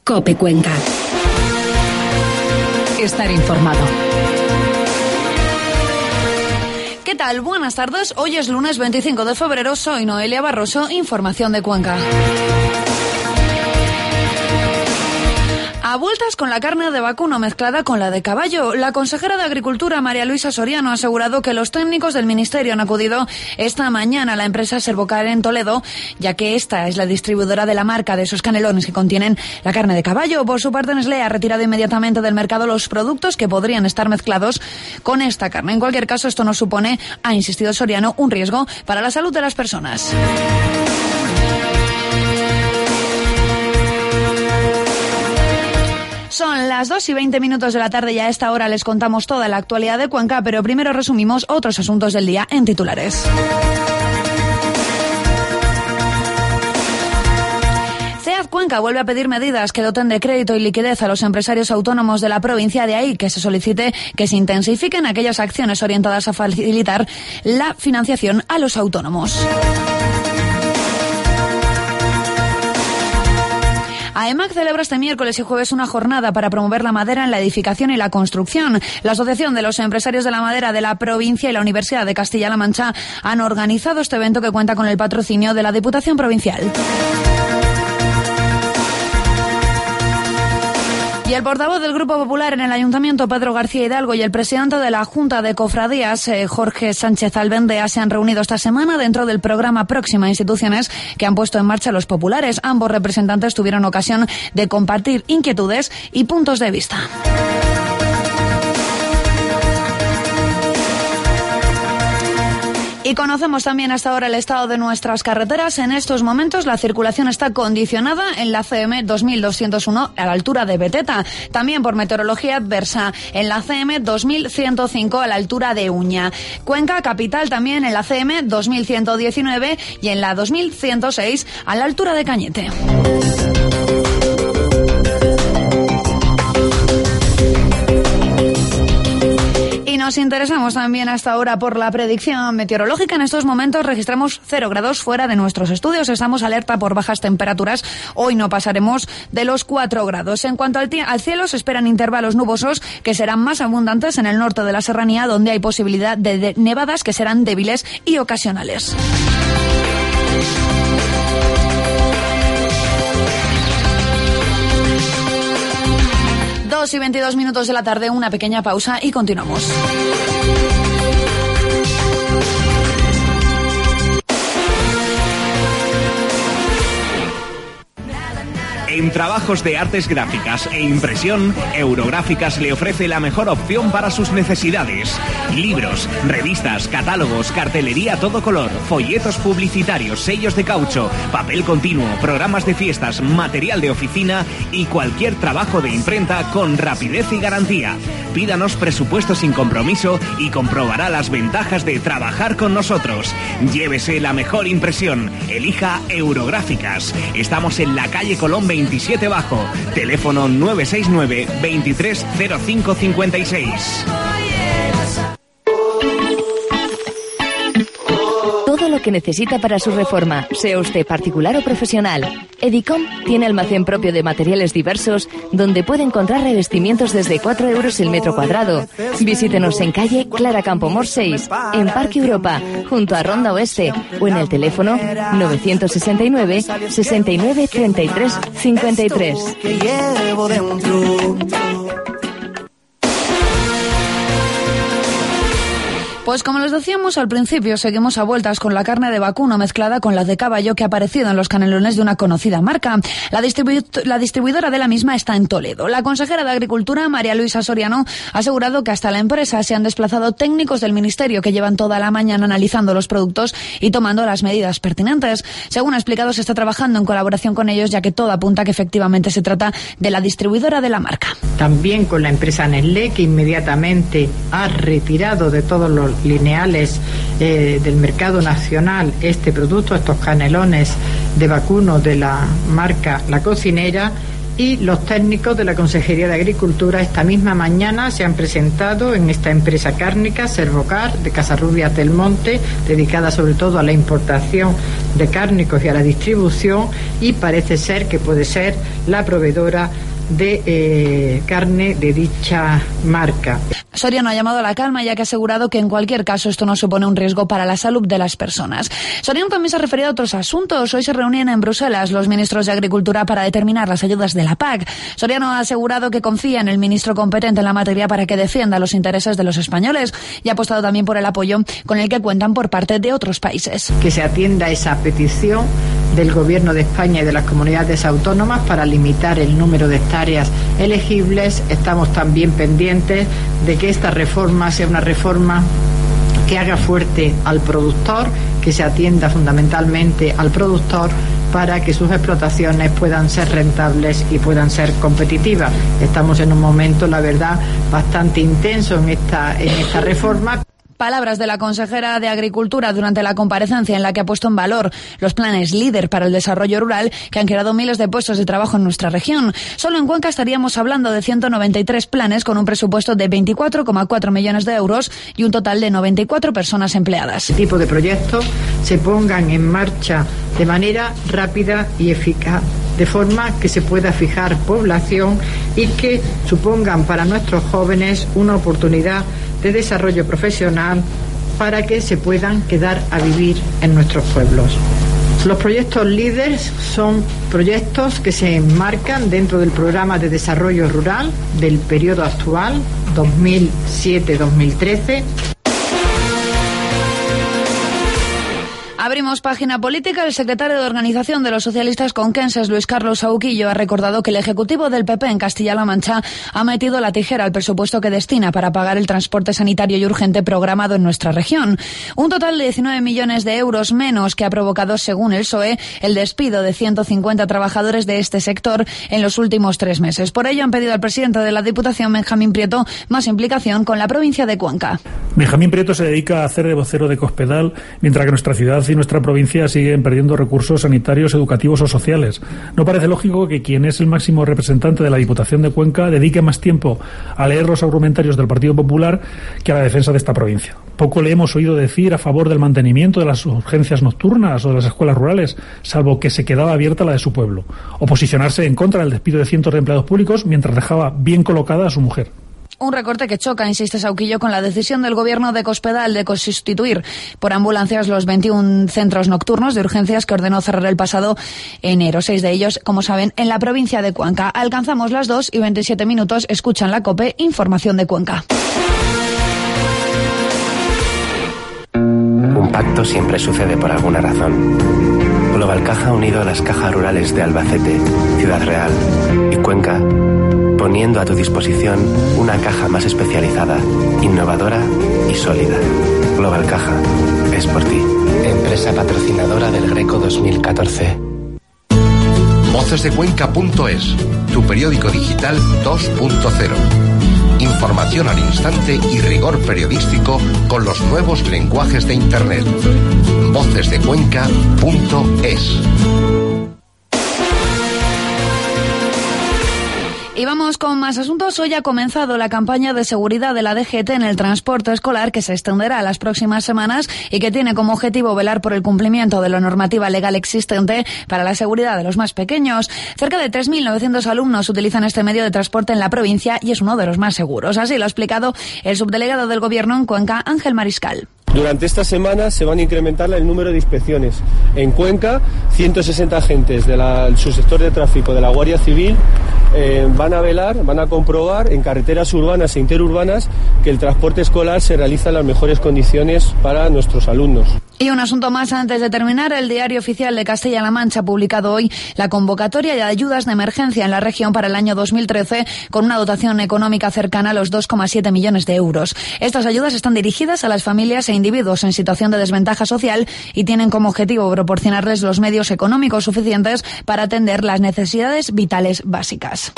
COPE Cuenca. Estar informado. ¿Qué tal? Buenas tardes. Hoy es lunes 25 de febrero. Soy Noelia Barroso. Información de Cuenca. A vueltas con la carne de vacuno mezclada con la de caballo. La consejera de Agricultura, María Luisa Soriano, ha asegurado que los técnicos del Ministerio han acudido esta mañana a la empresa Servocar en Toledo, ya que esta es la distribuidora de la marca de esos canelones que contienen la carne de caballo. Por su parte, Nestlé ha retirado inmediatamente del mercado los productos que podrían estar mezclados con esta carne. En cualquier caso, esto no supone, ha insistido Soriano, un riesgo para la salud de las personas. Son las 2:20 de la tarde y a esta hora les contamos toda la actualidad de Cuenca, pero primero resumimos otros asuntos del día en titulares. CEAD Cuenca vuelve a pedir medidas que doten de crédito y liquidez a los empresarios autónomos de la provincia, de ahí que se solicite que se intensifiquen aquellas acciones orientadas a facilitar la financiación a los autónomos. AEMAC celebra este miércoles y jueves una jornada para promover la madera en la edificación y la construcción. La Asociación de los Empresarios de la Madera de la provincia y la Universidad de Castilla-La Mancha han organizado este evento que cuenta con el patrocinio de la Diputación Provincial. Y el portavoz del Grupo Popular en el Ayuntamiento, Pedro García Hidalgo, y el presidente de la Junta de Cofradías, Jorge Sánchez Albendea, se han reunido esta semana dentro del programa Próxima Instituciones que han puesto en marcha los populares. Ambos representantes tuvieron ocasión de compartir inquietudes y puntos de vista. Y conocemos también hasta ahora el estado de nuestras carreteras. En estos momentos la circulación está condicionada en la CM 2201 a la altura de Beteta. También por meteorología adversa en la CM 2105 a la altura de Uña. Cuenca capital también en la CM 2119 y en la 2106 a la altura de Cañete. Nos interesamos también hasta ahora por la predicción meteorológica. En estos momentos registramos 0 grados fuera de nuestros estudios. Estamos alerta por bajas temperaturas. Hoy no pasaremos de los 4 grados. En cuanto al cielo, se esperan intervalos nubosos que serán más abundantes en el norte de la serranía, donde hay posibilidad de nevadas que serán débiles y ocasionales. Y 22 minutos de la tarde, una pequeña pausa y continuamos. En trabajos de artes gráficas e impresión, Eurográficas le ofrece la mejor opción para sus necesidades. Libros, revistas, catálogos, cartelería a todo color, folletos publicitarios, sellos de caucho, papel continuo, programas de fiestas, material de oficina y cualquier trabajo de imprenta con rapidez y garantía. Pídanos presupuesto sin compromiso y comprobará las ventajas de trabajar con nosotros. Llévese la mejor impresión. Elija Eurográficas. Estamos en la calle Colón 27 Bajo. Teléfono 969 230556. Todo lo que necesita para su reforma, sea usted particular o profesional. Edicom tiene almacén propio de materiales diversos donde puede encontrar revestimientos desde 4 euros el metro cuadrado. Visítenos en calle Clara Campoamor 6, en Parque Europa, junto a Ronda Oeste, o en el teléfono 969 69 33 53. Pues como les decíamos al principio, seguimos a vueltas con la carne de vacuno mezclada con la de caballo que ha aparecido en los canelones de una conocida marca. La distribuidora de la misma está en Toledo. La consejera de Agricultura, María Luisa Soriano, ha asegurado que hasta la empresa se han desplazado técnicos del Ministerio que llevan toda la mañana analizando los productos y tomando las medidas pertinentes. Según ha explicado, se está trabajando en colaboración con ellos, ya que todo apunta que efectivamente se trata de la distribuidora de la marca. También con la empresa Nestlé, que inmediatamente ha retirado de todos los lineales del mercado nacional este producto, estos canelones de vacuno de la marca La Cocinera, y los técnicos de la Consejería de Agricultura esta misma mañana se han presentado en esta empresa cárnica, Servocar, de Casarrubias del Monte, dedicada sobre todo a la importación de cárnicos y a la distribución, y parece ser que puede ser la proveedora de carne de dicha marca. Soriano ha llamado a la calma ya que ha asegurado que en cualquier caso esto no supone un riesgo para la salud de las personas. Soriano también se ha referido a otros asuntos. Hoy se reunían en Bruselas los ministros de Agricultura para determinar las ayudas de la PAC. Soriano ha asegurado que confía en el ministro competente en la materia para que defienda los intereses de los españoles y ha apostado también por el apoyo con el que cuentan por parte de otros países. Que se atienda esa petición del Gobierno de España y de las comunidades autónomas para limitar el número de hectáreas elegibles. Estamos también pendientes de que esta reforma sea una reforma que haga fuerte al productor, que se atienda fundamentalmente al productor para que sus explotaciones puedan ser rentables y puedan ser competitivas. Estamos en un momento, la verdad, bastante intenso en esta reforma. Palabras de la consejera de Agricultura durante la comparecencia en la que ha puesto en valor los planes líder para el desarrollo rural que han creado miles de puestos de trabajo en nuestra región. Solo en Cuenca estaríamos hablando de 193 planes con un presupuesto de 24,4 millones de euros y un total de 94 personas empleadas. Este tipo de proyectos se pongan en marcha de manera rápida y eficaz, de forma que se pueda fijar población y que supongan para nuestros jóvenes una oportunidad de desarrollo profesional para que se puedan quedar a vivir en nuestros pueblos. Los proyectos líderes son proyectos que se enmarcan dentro del programa de desarrollo rural del periodo actual, 2007-2013. Abrimos página política. El secretario de Organización de los Socialistas conquenses, Luis Carlos Sahuquillo, ha recordado que el Ejecutivo del PP en Castilla-La Mancha ha metido la tijera al presupuesto que destina para pagar el transporte sanitario y urgente programado en nuestra región. Un total de 19 millones de euros menos que ha provocado, según el PSOE, el despido de 150 trabajadores de este sector en los últimos 3 meses. Por ello han pedido al presidente de la Diputación, Benjamín Prieto, más implicación con la provincia de Cuenca. Benjamín Prieto se dedica a hacer de vocero de Cospedal, mientras que nuestra ciudad y nuestra provincia siguen perdiendo recursos sanitarios, educativos o sociales. No parece lógico que quien es el máximo representante de la Diputación de Cuenca dedique más tiempo a leer los argumentarios del Partido Popular que a la defensa de esta provincia. Poco le hemos oído decir a favor del mantenimiento de las urgencias nocturnas o de las escuelas rurales, salvo que se quedaba abierta la de su pueblo, o posicionarse en contra del despido de cientos de empleados públicos mientras dejaba bien colocada a su mujer. Un recorte que choca, insiste Sahuquillo, con la decisión del gobierno de Cospedal de sustituir por ambulancias los 21 centros nocturnos de urgencias que ordenó cerrar el pasado enero. 6 de ellos, como saben, en la provincia de Cuenca. Alcanzamos las 2:27. Escuchan la COPE, información de Cuenca. Un pacto siempre sucede por alguna razón. Global Caja ha unido a las cajas rurales de Albacete, Ciudad Real y Cuenca, poniendo a tu disposición una caja más especializada, innovadora y sólida. Global Caja, es por ti. Empresa patrocinadora del Greco 2014. Vocesdecuenca.es, tu periódico digital 2.0. Información al instante y rigor periodístico con los nuevos lenguajes de Internet. Vocesdecuenca.es. Y vamos con más asuntos. Hoy ha comenzado la campaña de seguridad de la DGT en el transporte escolar, que se extenderá a las próximas semanas y que tiene como objetivo velar por el cumplimiento de la normativa legal existente para la seguridad de los más pequeños. Cerca de 3.900 alumnos utilizan este medio de transporte en la provincia y es uno de los más seguros. Así lo ha explicado el subdelegado del Gobierno en Cuenca, Ángel Mariscal. Durante esta semana se van a incrementar el número de inspecciones. En Cuenca, 160 agentes del subsector de tráfico de la Guardia Civil van a velar, van a comprobar en carreteras urbanas e interurbanas que el transporte escolar se realiza en las mejores condiciones para nuestros alumnos. Y un asunto más antes de terminar. El Diario Oficial de Castilla-La Mancha ha publicado hoy la convocatoria de ayudas de emergencia en la región para el año 2013 con una dotación económica cercana a los 2,7 millones de euros. Estas ayudas están dirigidas a las familias e individuos en situación de desventaja social y tienen como objetivo proporcionarles los medios económicos suficientes para atender las necesidades vitales básicas.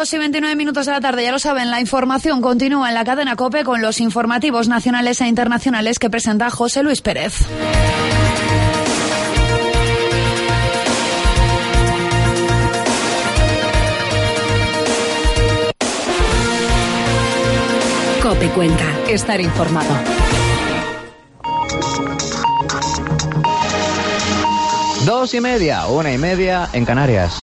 2:29 de la tarde, ya lo saben, la información continúa en la cadena COPE con los informativos nacionales e internacionales que presenta José Luis Pérez. COPE Cuenca. Estar informado. 2:30, 1:30 en Canarias.